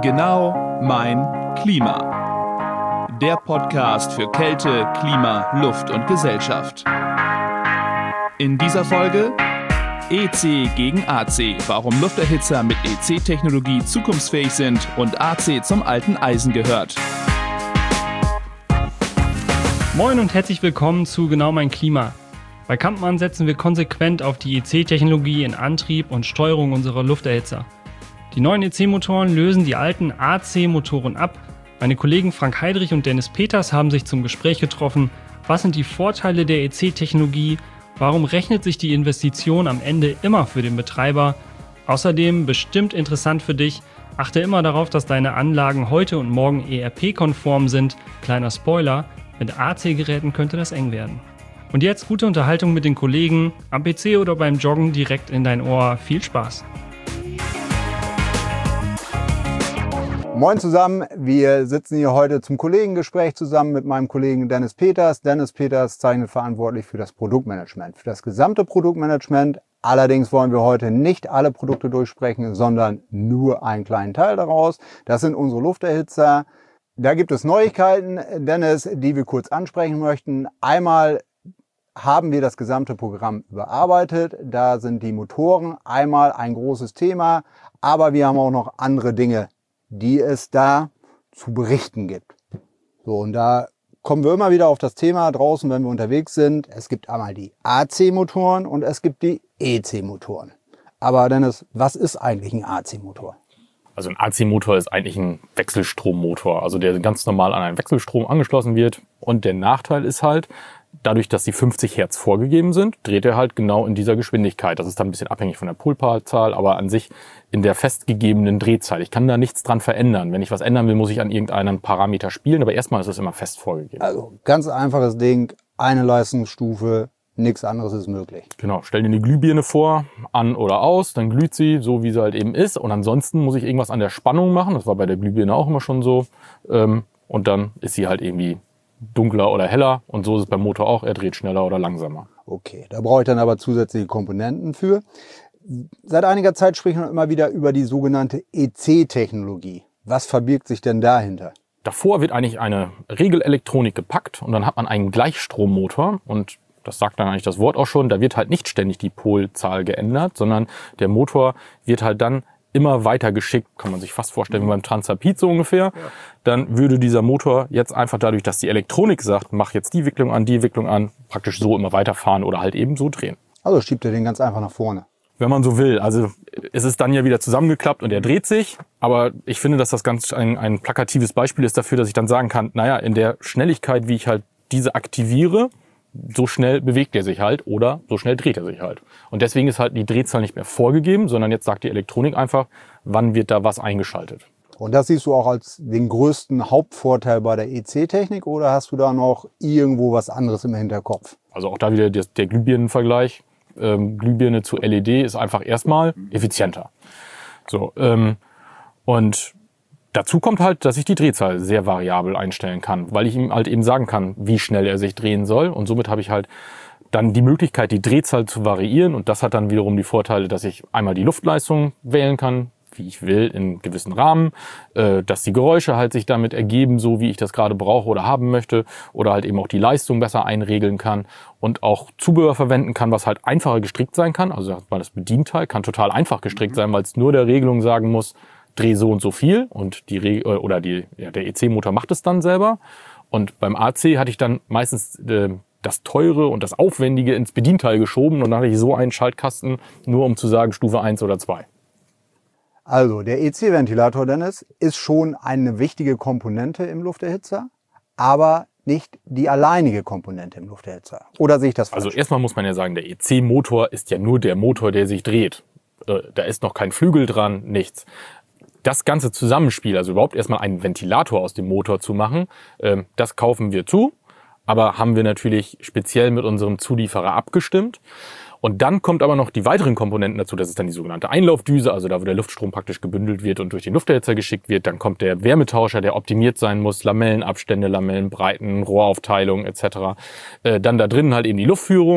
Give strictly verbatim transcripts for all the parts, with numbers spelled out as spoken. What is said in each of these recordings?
Genau mein Klima. Der Podcast für Kälte, Klima, Luft und Gesellschaft. In dieser Folge E C gegen A C, warum Lufterhitzer mit E C-Technologie zukunftsfähig sind und A C zum alten Eisen gehört. Moin und herzlich willkommen zu Genau mein Klima. Bei Kampmann setzen wir konsequent auf die E C-Technologie in Antrieb und Steuerung unserer Lufterhitzer. Die neuen E C-Motoren lösen die alten A C-Motoren ab. Meine Kollegen Frank Heidrich und Dennis Peters haben sich zum Gespräch getroffen. Was sind die Vorteile der E C-Technologie? Warum rechnet sich die Investition am Ende immer für den Betreiber? Außerdem bestimmt interessant für dich, achte immer darauf, dass deine Anlagen heute und morgen E R P-konform sind. Kleiner Spoiler, mit A C-Geräten könnte das eng werden. Und jetzt gute Unterhaltung mit den Kollegen, am P C oder beim Joggen direkt in dein Ohr. Viel Spaß! Moin zusammen, wir sitzen hier heute zum Kollegengespräch zusammen mit meinem Kollegen Dennis Peters. Dennis Peters zeichnet verantwortlich für das Produktmanagement, für das gesamte Produktmanagement. Allerdings wollen wir heute nicht alle Produkte durchsprechen, sondern nur einen kleinen Teil daraus. Das sind unsere Lufterhitzer. Da gibt es Neuigkeiten, Dennis, die wir kurz ansprechen möchten. Einmal haben wir das gesamte Programm überarbeitet. Da sind die Motoren einmal ein großes Thema, aber wir haben auch noch andere Dinge, die es da zu berichten gibt. So, und da kommen wir immer wieder auf das Thema draußen, wenn wir unterwegs sind. Es gibt einmal die A C-Motoren und es gibt die E C-Motoren. Aber Dennis, was ist eigentlich ein A C-Motor? Also ein A C-Motor ist eigentlich ein Wechselstrommotor, also der ganz normal an einen Wechselstrom angeschlossen wird. Und der Nachteil ist halt, dadurch, dass die fünfzig Hertz vorgegeben sind, dreht er halt genau in dieser Geschwindigkeit. Das ist dann ein bisschen abhängig von der Polparzahl, aber an sich in der festgegebenen Drehzahl. Ich kann da nichts dran verändern. Wenn ich was ändern will, muss ich an irgendeinem Parameter spielen, aber erstmal ist es immer fest vorgegeben. Also ganz einfaches Ding, eine Leistungsstufe, nichts anderes ist möglich. Genau, stell dir eine Glühbirne vor, an oder aus, dann glüht sie so, wie sie halt eben ist. Und ansonsten muss ich irgendwas an der Spannung machen. Das war bei der Glühbirne auch immer schon so. Und dann ist sie halt irgendwie dunkler oder heller. Und so ist es beim Motor auch. Er dreht schneller oder langsamer. Okay, da brauche ich dann aber zusätzliche Komponenten für. Seit einiger Zeit sprechen wir immer wieder über die sogenannte E C-Technologie. Was verbirgt sich denn dahinter? Davor wird eigentlich eine Regelelektronik gepackt und dann hat man einen Gleichstrommotor und das sagt dann eigentlich das Wort auch schon, da wird halt nicht ständig die Polzahl geändert, sondern der Motor wird halt dann immer weiter geschickt, kann man sich fast vorstellen wie beim Transrapid so ungefähr. Ja. Dann würde dieser Motor jetzt einfach dadurch, dass die Elektronik sagt, mach jetzt die Wicklung an, die Wicklung an, praktisch so immer weiterfahren oder halt eben so drehen. Also schiebt er den ganz einfach nach vorne. Wenn man so will. Also es ist dann ja wieder zusammengeklappt und er dreht sich. Aber ich finde, dass das ganz ein, ein plakatives Beispiel ist dafür, dass ich dann sagen kann, naja, in der Schnelligkeit, wie ich halt diese aktiviere, so schnell bewegt er sich halt oder so schnell dreht er sich halt. Und deswegen ist halt die Drehzahl nicht mehr vorgegeben, sondern jetzt sagt die Elektronik einfach, wann wird da was eingeschaltet. Und das siehst du auch als den größten Hauptvorteil bei der E C-Technik oder hast du da noch irgendwo was anderes im Hinterkopf? Also auch da wieder der, der Glühbirnenvergleich. Ähm, Glühbirne zu L E D ist einfach erstmal effizienter. So, ähm, und dazu kommt halt, dass ich die Drehzahl sehr variabel einstellen kann, weil ich ihm halt eben sagen kann, wie schnell er sich drehen soll. Und somit habe ich halt dann die Möglichkeit, die Drehzahl zu variieren. Und das hat dann wiederum die Vorteile, dass ich einmal die Luftleistung wählen kann, wie ich will, in gewissen Rahmen, äh, dass die Geräusche halt sich damit ergeben, so wie ich das gerade brauche oder haben möchte, oder halt eben auch die Leistung besser einregeln kann und auch Zubehör verwenden kann, was halt einfacher gestrickt sein kann. Also das Bedienteil kann total einfach gestrickt sein, weil es nur der Regelung sagen muss, dreh so und so viel und die Re- oder die ja, der E C-Motor macht es dann selber. Und beim A C hatte ich dann meistens äh, das Teure und das Aufwendige ins Bedienteil geschoben und dann hatte ich so einen Schaltkasten, nur um zu sagen Stufe eins oder zwei. Also der E C-Ventilator, Dennis, ist schon eine wichtige Komponente im Lufterhitzer, aber nicht die alleinige Komponente im Lufterhitzer. Oder sehe ich das falsch? Also erstmal muss man ja sagen, der E C-Motor ist ja nur der Motor, der sich dreht. Äh, da ist noch kein Flügel dran, nichts. Das ganze Zusammenspiel, also überhaupt erstmal einen Ventilator aus dem Motor zu machen, äh, das kaufen wir zu, aber haben wir natürlich speziell mit unserem Zulieferer abgestimmt. Und dann kommt aber noch die weiteren Komponenten dazu. Das ist dann die sogenannte Einlaufdüse, also da, wo der Luftstrom praktisch gebündelt wird und durch den Lufterhitzer geschickt wird. Dann kommt der Wärmetauscher, der optimiert sein muss, Lamellenabstände, Lamellenbreiten, Rohraufteilung et cetera. Äh, dann da drinnen halt eben die Luftführung.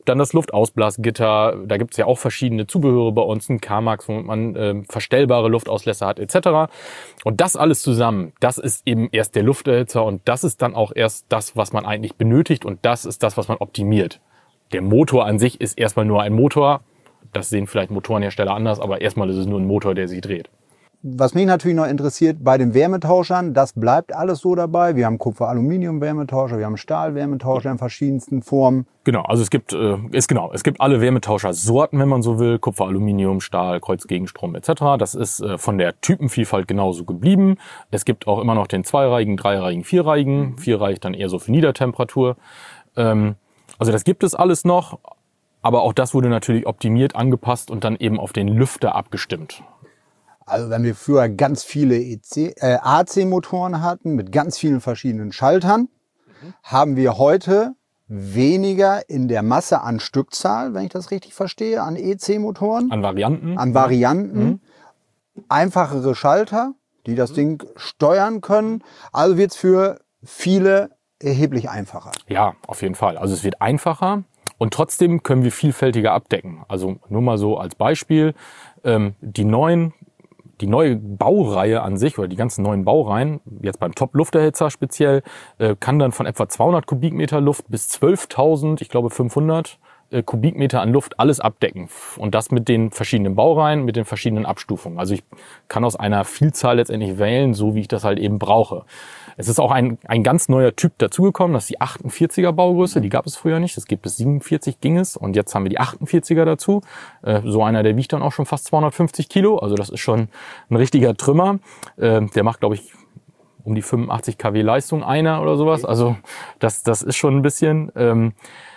Dann das Luftausblasgitter, da gibt es ja auch verschiedene Zubehöre bei uns, ein K-Max, wo man äh, verstellbare Luftauslässer hat et cetera. Und das alles zusammen, das ist eben erst der Lufterhitzer und das ist dann auch erst das, was man eigentlich benötigt und das ist das, was man optimiert. Der Motor an sich ist erstmal nur ein Motor, das sehen vielleicht Motorenhersteller anders, aber erstmal ist es nur ein Motor, der sich dreht. Was mich natürlich noch interessiert, bei den Wärmetauschern, das bleibt alles so dabei. Wir haben Kupfer-Aluminium-Wärmetauscher, wir haben Stahl-Wärmetauscher in verschiedensten Formen. Genau, also es gibt, äh, ist genau, es gibt alle Wärmetauschersorten, wenn man so will, Kupfer, Aluminium, Stahl, Kreuzgegenstrom et cetera. Das ist äh, von der Typenvielfalt genauso geblieben. Es gibt auch immer noch den zweireihigen, dreireihigen, vierreihigen. Vierreihig dann eher so für Niedertemperatur. Ähm, also das gibt es alles noch, aber auch das wurde natürlich optimiert, angepasst und dann eben auf den Lüfter abgestimmt. Also wenn wir früher ganz viele E C, äh, A C-Motoren hatten mit ganz vielen verschiedenen Schaltern, mhm. haben wir heute weniger in der Masse an Stückzahl, wenn ich das richtig verstehe, an E C-Motoren. An Varianten. An Varianten. Mhm. Einfachere Schalter, die das mhm. Ding steuern können. Also wird es für viele erheblich einfacher. Ja, auf jeden Fall. Also es wird einfacher und trotzdem können wir vielfältiger abdecken. Also nur mal so als Beispiel, ähm, die neuen Die neue Baureihe an sich oder die ganzen neuen Baureihen, jetzt beim Top-Lufterhitzer speziell, äh, kann dann von etwa zweihundert Kubikmeter Luft bis zwölftausend, ich glaube fünfhundert äh, Kubikmeter an Luft alles abdecken. Und das mit den verschiedenen Baureihen, mit den verschiedenen Abstufungen. Also ich kann aus einer Vielzahl letztendlich wählen, so wie ich das halt eben brauche. Es ist auch ein, ein ganz neuer Typ dazugekommen, das ist die achtundvierziger Baugröße, die gab es früher nicht. Es geht bis siebenundvierzig ging es und jetzt haben wir die achtundvierziger dazu. Äh, so einer, der wiegt dann auch schon fast zweihundertfünfzig Kilo, also das ist schon ein richtiger Trümmer. Äh, der macht, glaube ich, um die fünfundachtzig Kilowatt Leistung einer oder sowas, also das, das ist schon ein bisschen... Ähm,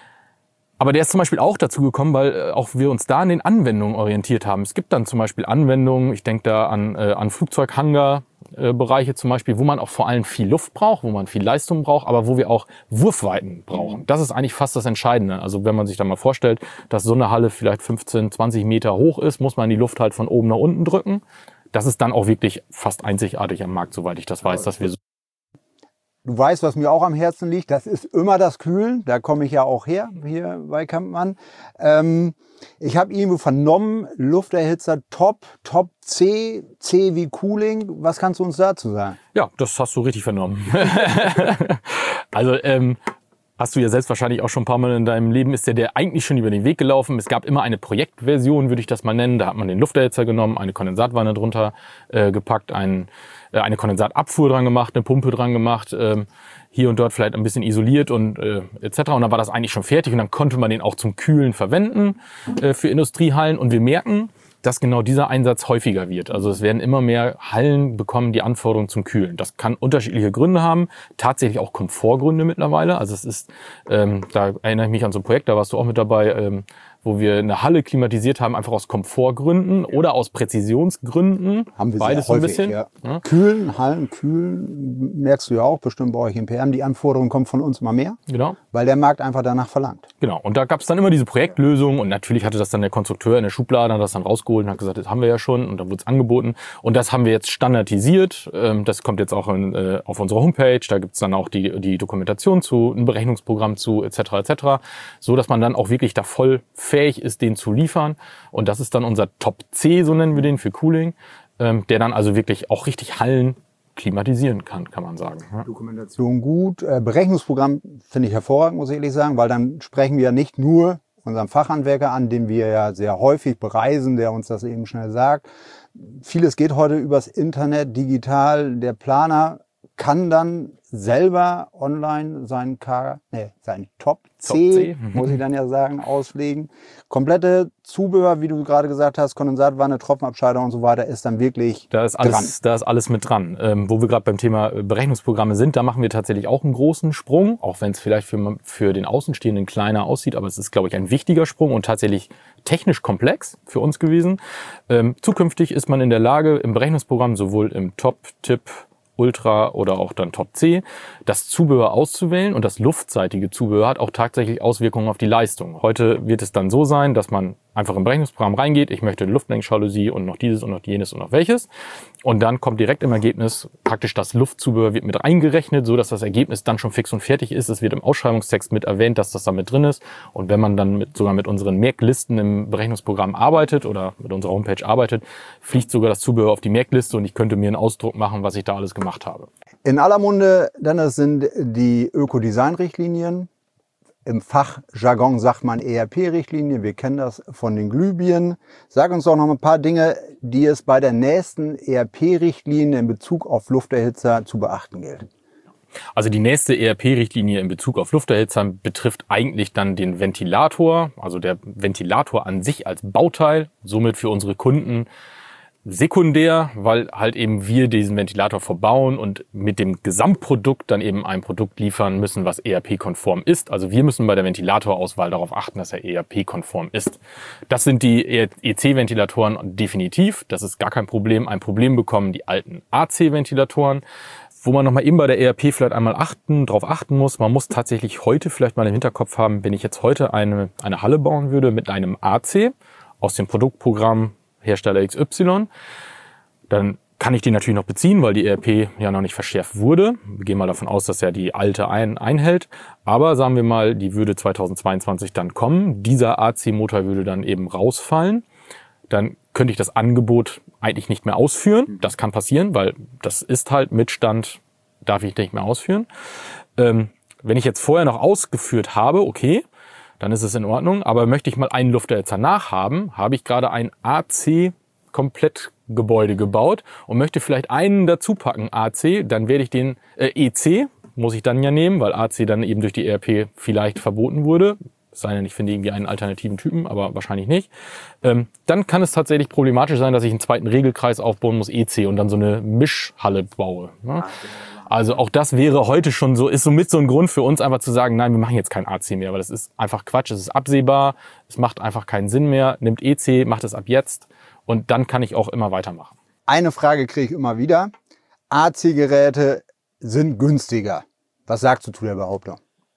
Aber der ist zum Beispiel auch dazu gekommen, weil äh, auch wir uns da an den Anwendungen orientiert haben. Es gibt dann zum Beispiel Anwendungen, ich denke da an, äh, an Flugzeughangar-Bereiche äh, zum Beispiel, wo man auch vor allem viel Luft braucht, wo man viel Leistung braucht, aber wo wir auch Wurfweiten brauchen. Das ist eigentlich fast das Entscheidende. Also wenn man sich da mal vorstellt, dass so eine Halle vielleicht fünfzehn, zwanzig Meter hoch ist, muss man die Luft halt von oben nach unten drücken. Das ist dann auch wirklich fast einzigartig am Markt, soweit ich das weiß, dass wir so. Du weißt, was mir auch am Herzen liegt, das ist immer das Kühlen. Da komme ich ja auch her, hier bei Kampmann. Ähm, ich habe irgendwo vernommen, Lufterhitzer Top, Top C, C wie Cooling. Was kannst du uns dazu sagen? Ja, das hast du richtig vernommen. Also ähm, hast du ja selbst wahrscheinlich auch schon ein paar Mal in deinem Leben, ist der der eigentlich schon über den Weg gelaufen. Es gab immer eine Projektversion, würde ich das mal nennen. Da hat man den Lufterhitzer genommen, eine Kondensatwanne drunter äh, gepackt, einen eine Kondensatabfuhr dran gemacht, eine Pumpe dran gemacht, ähm, hier und dort vielleicht ein bisschen isoliert und äh, et cetera. Und dann war das eigentlich schon fertig und dann konnte man den auch zum Kühlen verwenden äh, für Industriehallen. Und wir merken, dass genau dieser Einsatz häufiger wird. Also es werden immer mehr Hallen bekommen die Anforderungen zum Kühlen. Das kann unterschiedliche Gründe haben, tatsächlich auch Komfortgründe mittlerweile. Also es ist, ähm, da erinnere ich mich an so ein Projekt, da warst du auch mit dabei, ähm, wo wir eine Halle klimatisiert haben, einfach aus Komfortgründen oder aus Präzisionsgründen. Haben wir beides sehr häufig, so ein bisschen. Ja. Ja. Kühlen, Hallen, kühlen, merkst du ja auch bestimmt bei euch im P M. Die Anforderungen kommen von uns immer mehr, Genau. weil der Markt einfach danach verlangt. Genau. Und da gab es dann immer diese Projektlösung und natürlich hatte das dann der Konstrukteur in der Schublade, hat das dann rausgeholt und hat gesagt, das haben wir ja schon und dann wurde es angeboten. Und das haben wir jetzt standardisiert. Das kommt jetzt auch in, äh, auf unserer Homepage. Da gibt es dann auch die, die Dokumentation zu, ein Berechnungsprogramm zu et cetera et cetera, so dass man dann auch wirklich da voll fähig ist, den zu liefern. Und das ist dann unser Top C, so nennen wir den, für Cooling, ähm, der dann also wirklich auch richtig Hallen klimatisieren kann, kann man sagen. Ja. Dokumentation gut. Äh, Berechnungsprogramm finde ich hervorragend, muss ich ehrlich sagen, weil dann sprechen wir ja nicht nur unseren Fachhandwerker an, den wir ja sehr häufig bereisen, der uns das eben schnell sagt. Vieles geht heute übers Internet, digital. Der Planer kann dann selber online seinen K, nee, seinen Top C, muss ich dann ja sagen, auslegen. Komplette Zubehör, wie du gerade gesagt hast, Kondensatwanne, Tropfenabscheider und so weiter, ist dann wirklich da ist alles, dran. Da ist alles mit dran. Ähm, wo wir gerade beim Thema Berechnungsprogramme sind, da machen wir tatsächlich auch einen großen Sprung, auch wenn es vielleicht für, für den Außenstehenden kleiner aussieht, aber es ist, glaube ich, ein wichtiger Sprung und tatsächlich technisch komplex für uns gewesen. Ähm, zukünftig ist man in der Lage, im Berechnungsprogramm sowohl im Top, Tip, Ultra oder auch dann Top C, das Zubehör auszuwählen und das luftseitige Zubehör hat auch tatsächlich Auswirkungen auf die Leistung. Heute wird es dann so sein, dass man einfach im Berechnungsprogramm reingeht, ich möchte eine Luftlenkjalousie und noch dieses und noch jenes und noch welches. Und dann kommt direkt im Ergebnis praktisch das Luftzubehör wird mit reingerechnet, so dass das Ergebnis dann schon fix und fertig ist. Es wird im Ausschreibungstext mit erwähnt, dass das da mit drin ist. Und wenn man dann mit, sogar mit unseren Merklisten im Berechnungsprogramm arbeitet oder mit unserer Homepage arbeitet, fliegt sogar das Zubehör auf die Merkliste und ich könnte mir einen Ausdruck machen, was ich da alles gemacht habe. In aller Munde, Dennis, sind die Ökodesign-Richtlinien. Im Fachjargon sagt man E R P-Richtlinie. Wir kennen das von den Glühbirnen. Sag uns doch noch ein paar Dinge, die es bei der nächsten E R P-Richtlinie in Bezug auf Lufterhitzer zu beachten gilt. Also die nächste E R P-Richtlinie in Bezug auf Lufterhitzer betrifft eigentlich dann den Ventilator, also der Ventilator an sich als Bauteil, somit für unsere Kunden sekundär, weil halt eben wir diesen Ventilator verbauen und mit dem Gesamtprodukt dann eben ein Produkt liefern müssen, was E R P-konform ist. Also wir müssen bei der Ventilatorauswahl darauf achten, dass er E R P-konform ist. Das sind die E C-Ventilatoren definitiv. Das ist gar kein Problem. Ein Problem bekommen die alten A C-Ventilatoren, wo man nochmal eben bei der E R P vielleicht einmal achten, drauf achten muss. Man muss tatsächlich heute vielleicht mal im Hinterkopf haben, wenn ich jetzt heute eine, eine Halle bauen würde mit einem A C aus dem Produktprogramm Hersteller X Y, dann kann ich die natürlich noch beziehen, weil die E R P ja noch nicht verschärft wurde. Wir gehen mal davon aus, dass er die alte ein, einhält. Aber sagen wir mal, die würde zweitausendzweiundzwanzig dann kommen. Dieser A C-Motor würde dann eben rausfallen. Dann könnte ich das Angebot eigentlich nicht mehr ausführen. Das kann passieren, weil das ist halt Mitstand, darf ich nicht mehr ausführen. Ähm, wenn ich jetzt vorher noch ausgeführt habe, okay, dann ist es in Ordnung. Aber möchte ich mal einen Lufterhitzer nachhaben, habe ich gerade ein A C-Komplettgebäude gebaut und möchte vielleicht einen dazu packen, A C, dann werde ich den äh, E C, muss ich dann ja nehmen, weil A C dann eben durch die E R P vielleicht verboten wurde. Es sei denn, ich finde irgendwie einen alternativen Typen, aber wahrscheinlich nicht. Ähm, dann kann es tatsächlich problematisch sein, dass ich einen zweiten Regelkreis aufbauen muss, E C, und dann so eine Mischhalle baue. Ne? Also auch das wäre heute schon so, ist somit so ein Grund für uns einfach zu sagen, nein, wir machen jetzt kein A C mehr, weil das ist einfach Quatsch, es ist absehbar, es macht einfach keinen Sinn mehr. Nimmt E C, macht es ab jetzt und dann kann ich auch immer weitermachen. Eine Frage kriege ich immer wieder. A C-Geräte sind günstiger. Was sagst du zu der Behauptung?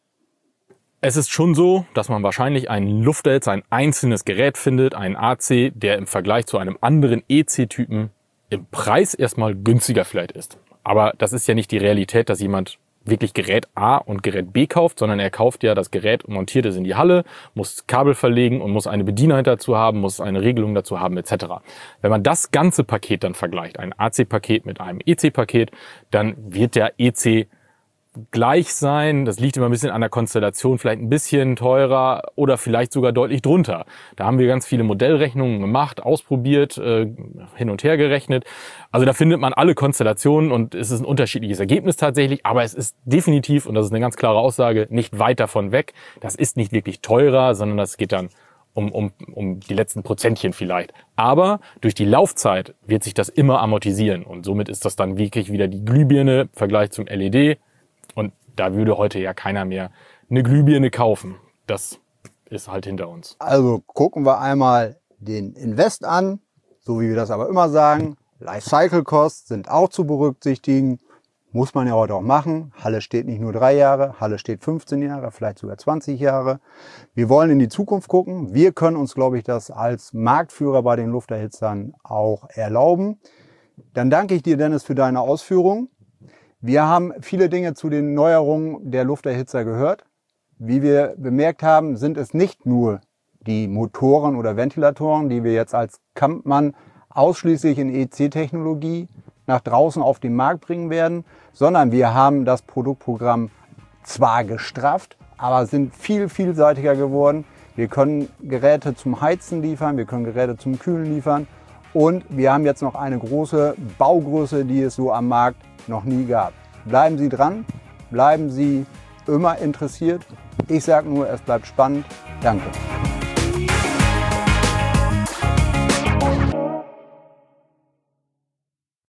Es ist schon so, dass man wahrscheinlich einen Lufterhitzer, ein einzelnes Gerät findet, einen A C, der im Vergleich zu einem anderen E C-Typen im Preis erstmal günstiger vielleicht ist. Aber das ist ja nicht die Realität, dass jemand wirklich Gerät A und Gerät B kauft, sondern er kauft ja das Gerät und montiert es in die Halle, muss Kabel verlegen und muss eine Bedienheit dazu haben, muss eine Regelung dazu haben et cetera. Wenn man das ganze Paket dann vergleicht, ein A C-Paket mit einem E C-Paket, dann wird der E C gleich sein. Das liegt immer ein bisschen an der Konstellation, vielleicht ein bisschen teurer oder vielleicht sogar deutlich drunter. Da haben wir ganz viele Modellrechnungen gemacht, ausprobiert, äh, hin und her gerechnet. Also da findet man alle Konstellationen und es ist ein unterschiedliches Ergebnis tatsächlich, aber es ist definitiv, und das ist eine ganz klare Aussage, nicht weit davon weg. Das ist nicht wirklich teurer, sondern das geht dann um, um, um die letzten Prozentchen vielleicht. Aber durch die Laufzeit wird sich das immer amortisieren und somit ist das dann wirklich wieder die Glühbirne im Vergleich zum L E D. Und da würde heute ja keiner mehr eine Glühbirne kaufen. Das ist halt hinter uns. Also gucken wir einmal den Invest an, so wie wir das aber immer sagen. Lifecycle-Costs sind auch zu berücksichtigen. Muss man ja heute auch machen. Halle steht nicht nur drei Jahre, Halle steht fünfzehn Jahre, vielleicht sogar zwanzig Jahre. Wir wollen in die Zukunft gucken. Wir können uns, glaube ich, das als Marktführer bei den Lufterhitzern auch erlauben. Dann danke ich dir, Dennis, für deine Ausführungen. Wir haben viele Dinge zu den Neuerungen der Lufterhitzer gehört. Wie wir bemerkt haben, sind es nicht nur die Motoren oder Ventilatoren, die wir jetzt als Kampmann ausschließlich in E C-Technologie nach draußen auf den Markt bringen werden, sondern wir haben das Produktprogramm zwar gestrafft, aber sind viel vielseitiger geworden. Wir können Geräte zum Heizen liefern, wir können Geräte zum Kühlen liefern und wir haben jetzt noch eine große Baugröße, die es so am Markt noch nie gab. Bleiben Sie dran, bleiben Sie immer interessiert. Ich sage nur, es bleibt spannend. Danke.